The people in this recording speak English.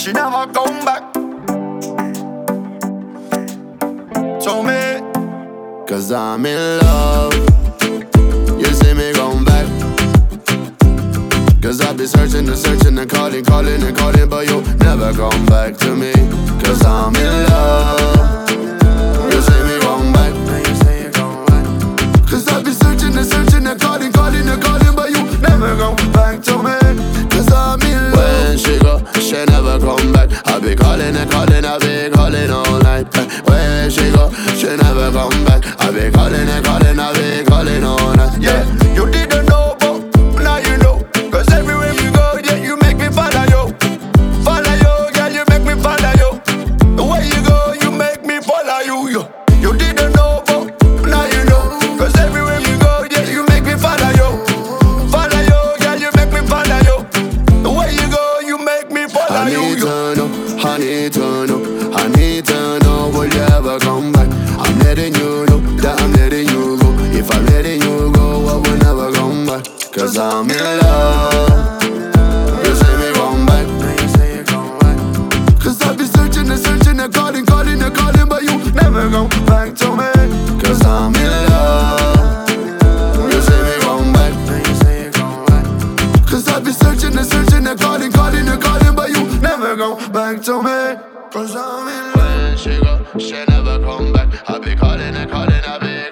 she never come back. Told me, cause I'm in love. You see me come back. Cause I've been searching and searching and calling and calling, but you never come back to me. Cause I'm in love. You see me come back. Cause I've been searching and searching and calling and calling, but you never come back to me. Cause I'm in love. When she go, she never come back. I be calling and calling, I be calling all night. When she go, she never come back. I be calling and calling, I be calling all night. yeah, you didn't know, but now you know. Cause everywhere you go, yeah, you make me follow you. Follow you, girl, you make me follow you. The way you go, you make me follow you. You didn't know, but now you know. Cause everywhere you go, yeah, you make me follow you. Follow you, girl, you make me follow you. The way you go, you make me follow I you. need to know, I need to know, I need to know, will you ever come back? I'm letting you know that I'm letting you go. If I'm letting you go, I will never come back. Cause I'm in love. You say me come back. Cause I've been searching and searching and calling and calling, but you never come back to me. Cause I'm in love. You say me come back. Cause I've been searching and searching and calling and calling, but you never come back to me. Cause I'm in love. When she go, she never come back. I be calling and calling, I be